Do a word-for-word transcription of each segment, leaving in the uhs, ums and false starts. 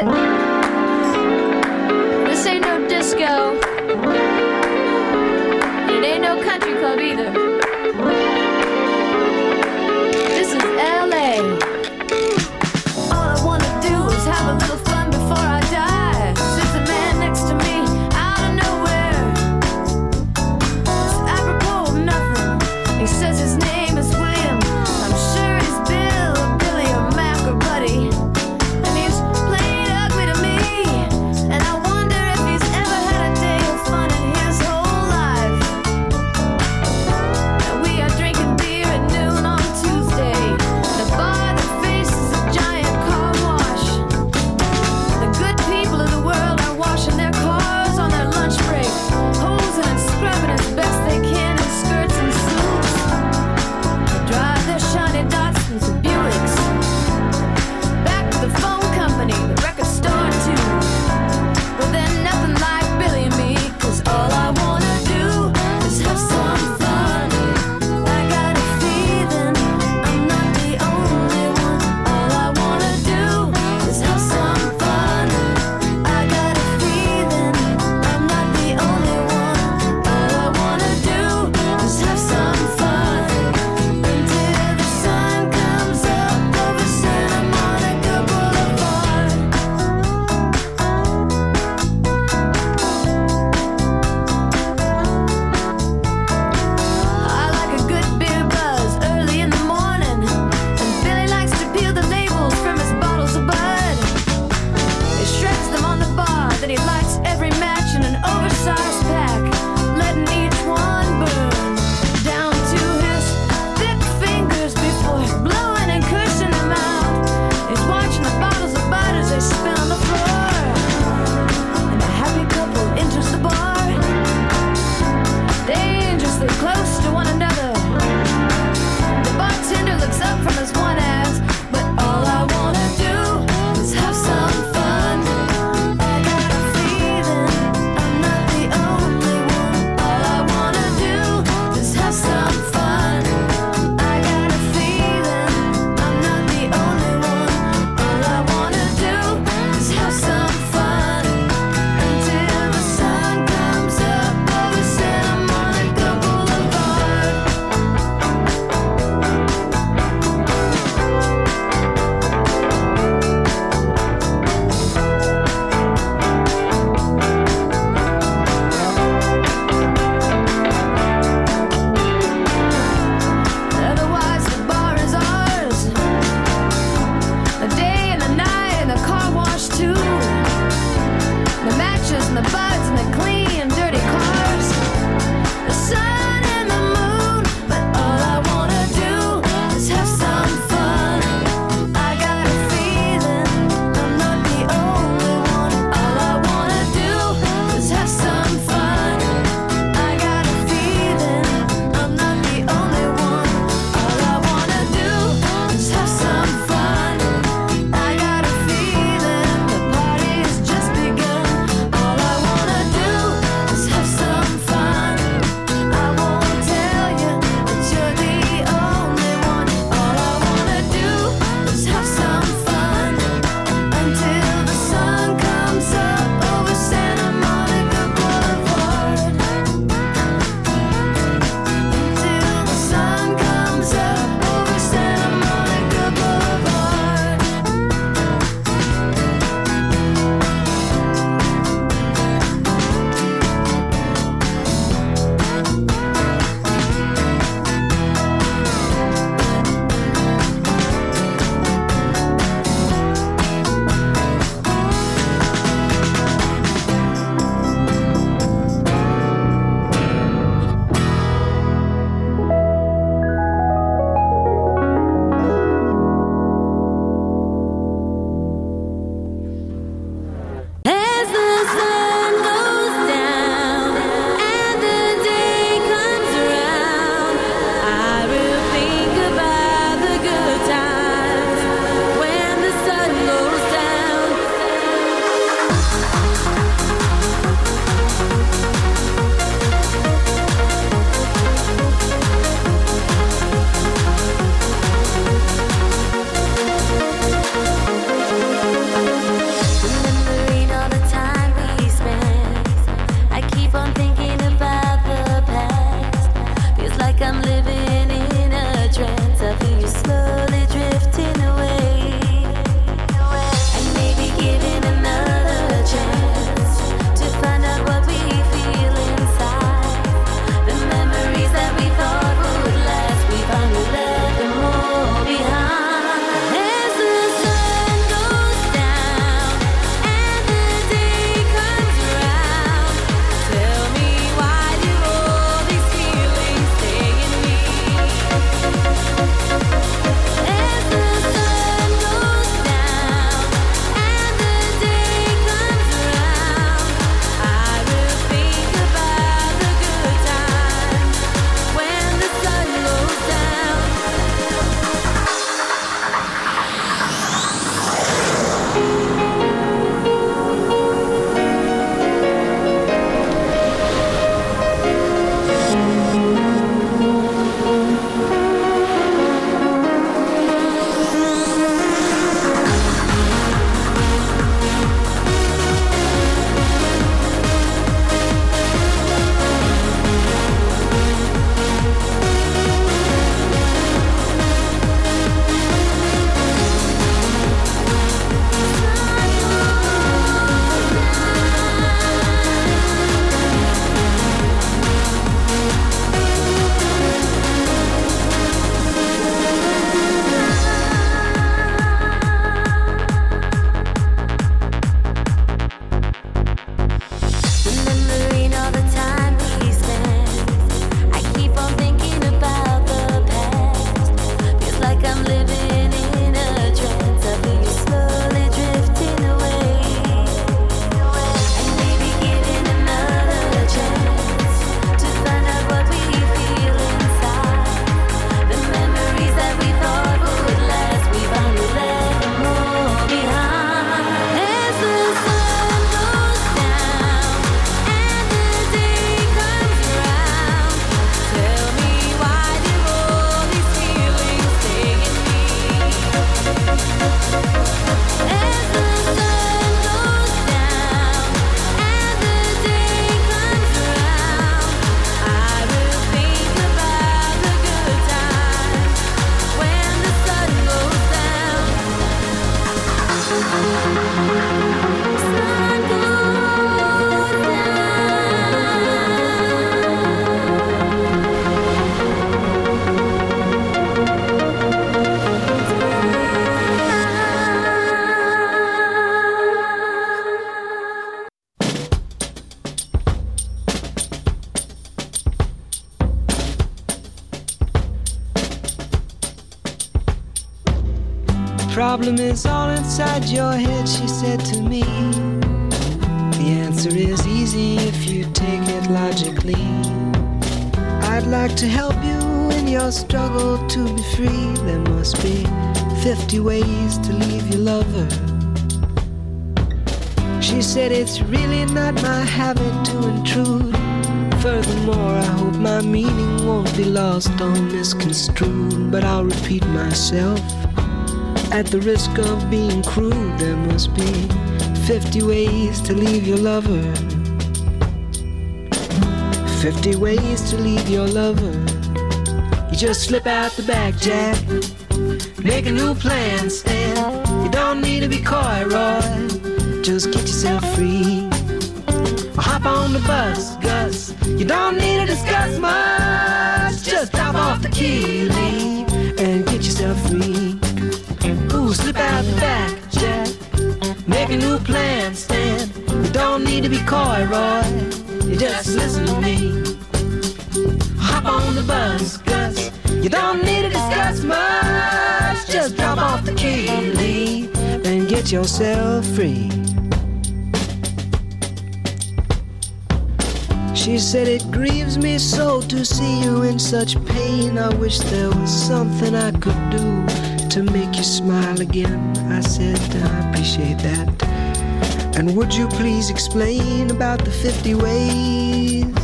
it. This ain't no disco. It ain't no country club either. This is L A. All I wanna do is have a little fun before I die. Sits a man next to me out of nowhere. It's apropos of nothing. He says his name is William. I'm sure he's Bill or Billy or Mac or Buddy. And he's playing ugly problem is all inside your head, she said to me. The answer is easy if you take it logically. I'd like to help you in your struggle to be free. There must be fifty ways to leave your lover. She said it's really not my habit to intrude. Furthermore, I hope my meaning won't be lost or misconstrued. But I'll repeat myself at the risk of being crude. There must be fifty ways to leave your lover. Fifty ways to leave your lover. You just slip out the back, Jack. Make a new plan, Stan. You don't need to be coy, Roy. Just get yourself free. Or hop on the bus, Gus. You don't need to discuss much. Just drop off the key, leave, and get yourself free. Ooh, slip out the back, Jack. Make a new plan, Stan. You don't need to be coy, Roy. You just listen to me. Hop on the bus, Gus. You don't need to discuss much. Just drop off the key, leave, and get yourself free. She said it grieves me so to see you in such pain. I wish there was something I could do to make you smile again. I said I appreciate that. And would you please explain about the fifty ways?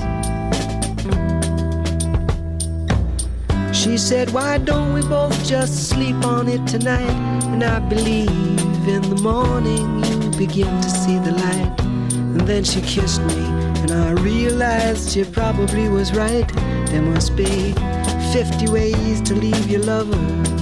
She said, why don't we both just sleep on it tonight? And I believe in the morning you begin to see the light. And then she kissed me, and I realized she probably was right. There must be fifty ways to leave your lover.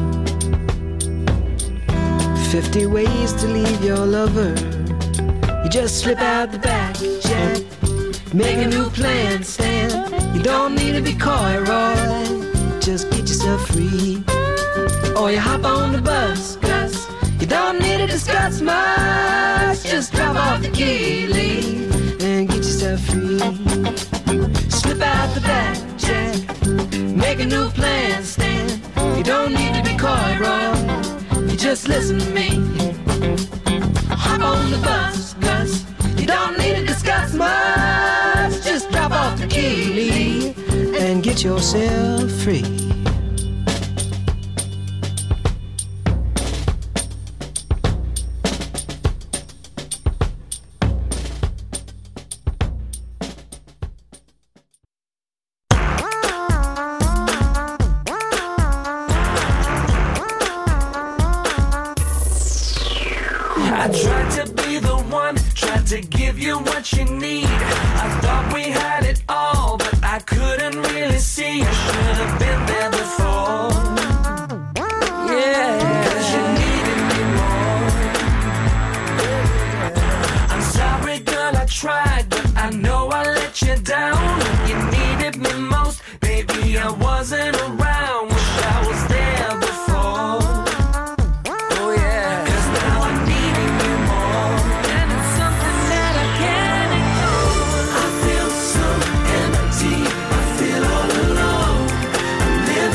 Fifty ways to leave your lover. You just slip out the back, Jack. Make a new plan, Stan. You don't need to be coy, Roy. Just get yourself free. Or you hop on the bus, Gus. You don't need to discuss much. Just drop off the key, leave, and get yourself free. Slip out the back, Jack. Make a new plan, Stan. You don't need to be coy, Roy. You just listen to me. Hop on the bus, Gus. You don't need to discuss much. Just drop off the key, leave, and get yourself free. I tried to be the one, tried to give you what you need. I thought we had it all, but I couldn't really see. I should have been there before. Yeah, cause you needed me more. I'm sorry, girl, I tried, but I know I let you down. You needed me most, baby, I wasn't around. Wish I was there before. Oh yeah, cause now I need you more. And it's something that I can't ignore. I feel so empty, I feel all alone. I'm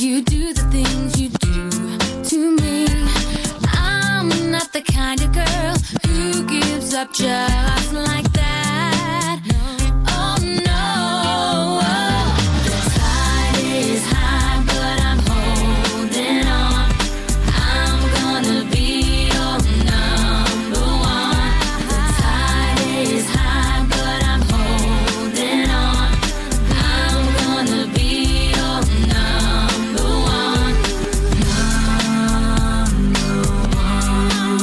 you do the things you do to me. I'm not the kind of girl who gives up just like that. Oh no. The tide is high, but I'm holding on. I'm gonna be your number one. The tide is high, but I'm holding on. I'm gonna be your number one. Number one.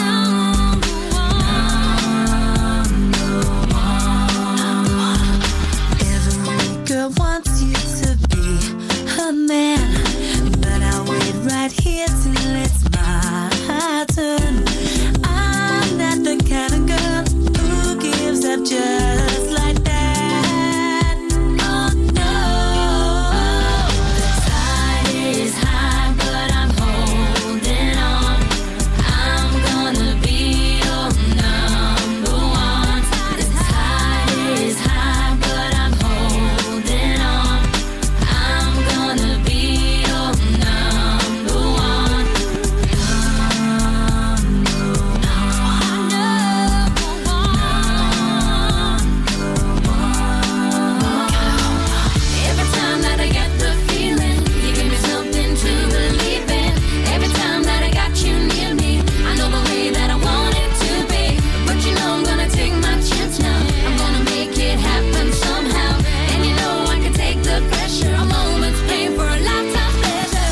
Number one. Every girl wants you to be her man, but I'll wait right here till it's my turn. I'm not the kind of girl who gives up just like that. Oh no. The tide is high, but I'm holding on. I'm gonna be your number one. The tide is high, but I'm holding on. I'm gonna be your number one. Every time that I get the feeling, you give me something to believe in. Every time that I got you near me, I know the way that I want it to be. But you know I'm gonna take my chance now. I'm gonna make it happen somehow. And you know I can take the pressure. A moment's pain for a lifetime pleasure.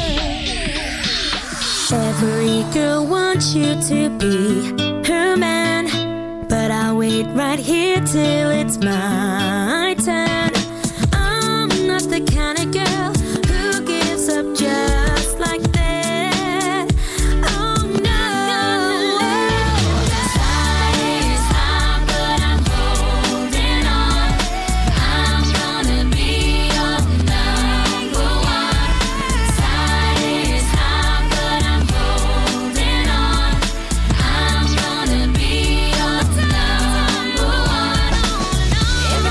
Every girl wants you to be her man, but I'll wait right here till it's my turn. I'm not the kind of girl who gives up just like that. Oh no. The tide is high, but I'm holding on. I'm gonna be your number one. The tide is high, but I'm holding on. I'm gonna be your number one.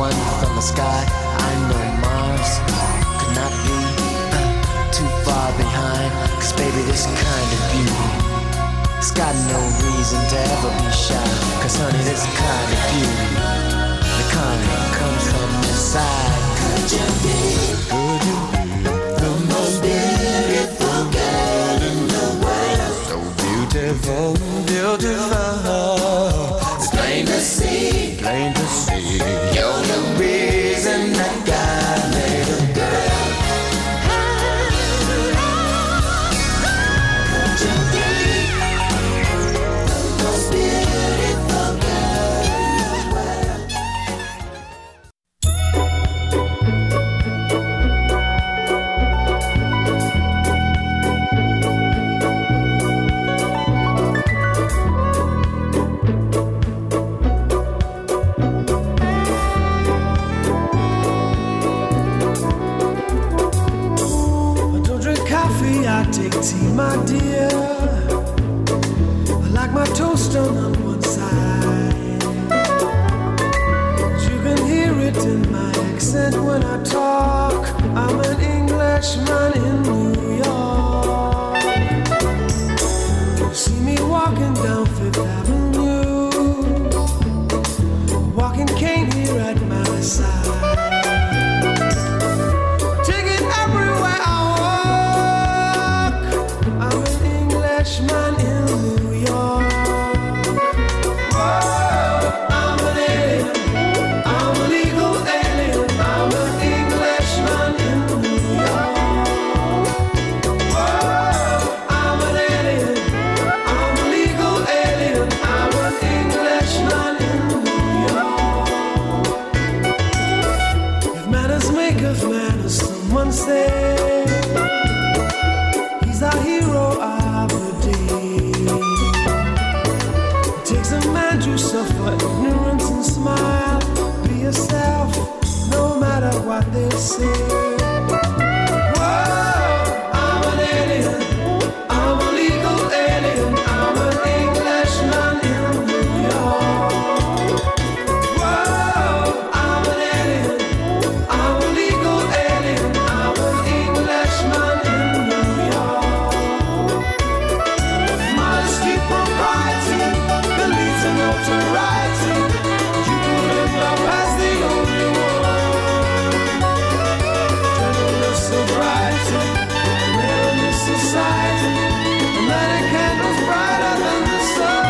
one from the sky. I know Mars could not be uh, too far behind. Cause baby, this kind of beauty, it's got no reason to ever be shy. Cause honey, this kind of beauty, the kind that comes from inside. Could you be, could you be the most beautiful girl in the world? So beautiful, beautiful. It's plain to see, plain to see. You're the reason that God made a girl. Could you be the most beautiful girl in the world? I take tea, my dear. I like my toast done on one side. You can hear it in my accent when I talk. I'm an Englishman in New York. You see me walking down Fifth Avenue, walking cane here at my side. Take it everywhere I man in New York. Whoa, I'm an alien, I'm a legal alien, I'm an Englishman in New York. Whoa, I'm an alien, I'm a legal alien, I'm an Englishman in New York. If manners make of manners, someone say he's our hero. To suffer ignorance and smile. Be yourself, no matter what they say. Whoa, I'm an alien, I'm a legal alien, I'm an Englishman in New York. Whoa, I'm an alien, I'm a legal alien, I'm an Englishman in New York. Modesty, propriety, notoriety, you could live love as the only one. Gentleness, sobriety, male in this society, and lighting candles brighter than the sun.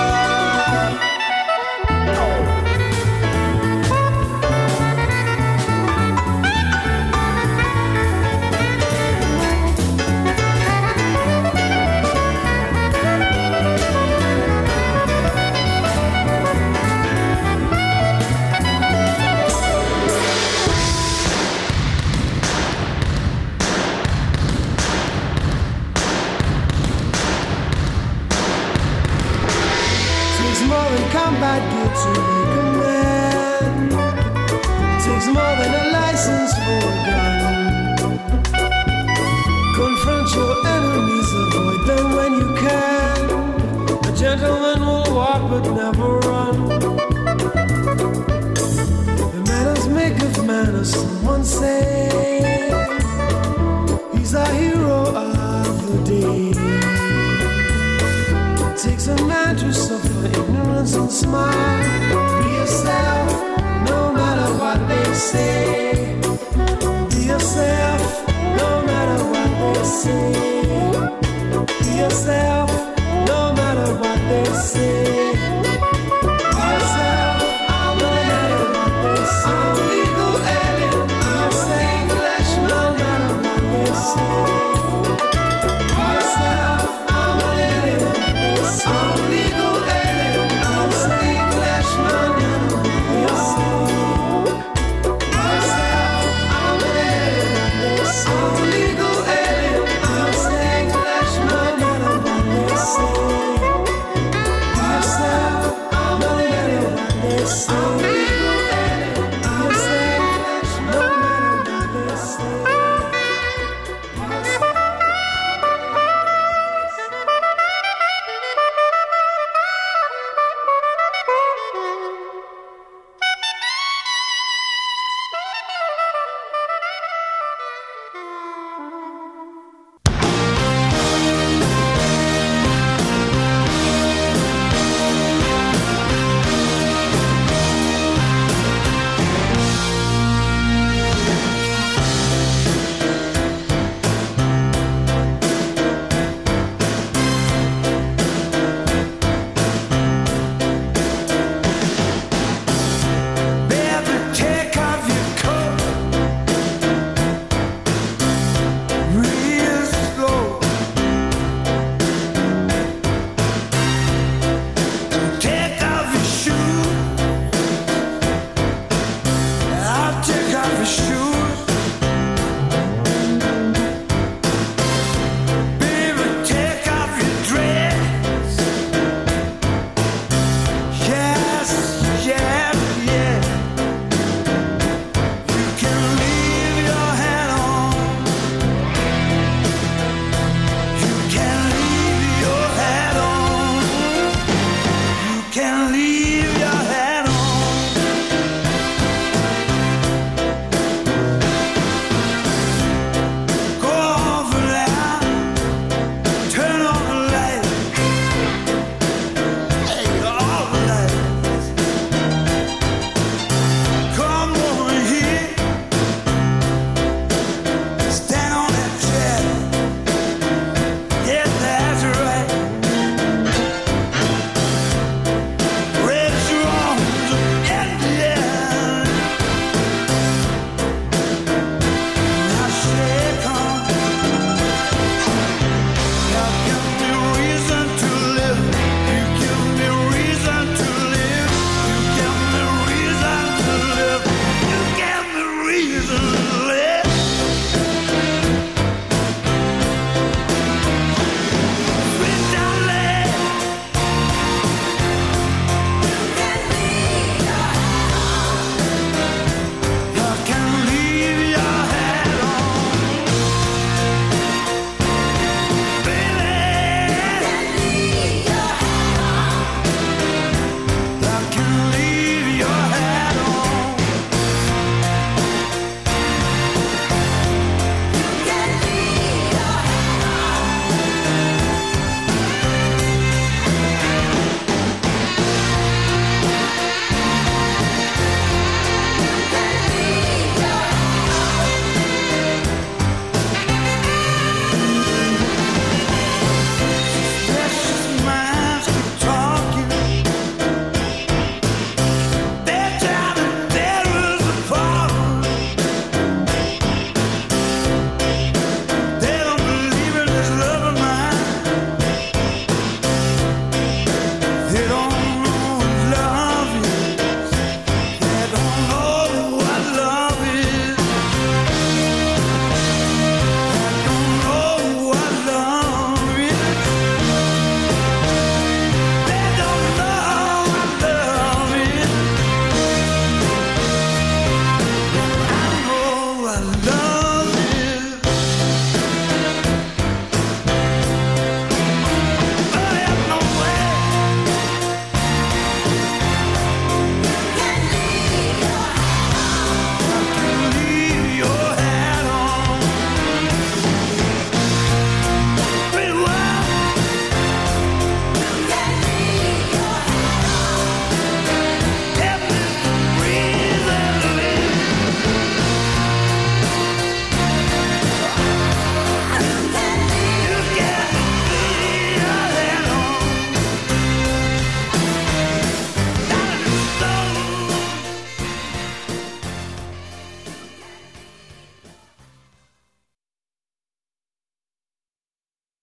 Combat gear to make a man. It takes more than a license for a gun. Confront your enemies, avoid them when you can. A gentleman will walk but never run. The manners make of manners, someone say. He's our hero of the day. It takes a man to suffer ignorance and smile. Be yourself, no matter what they say. Be yourself, no matter what they say.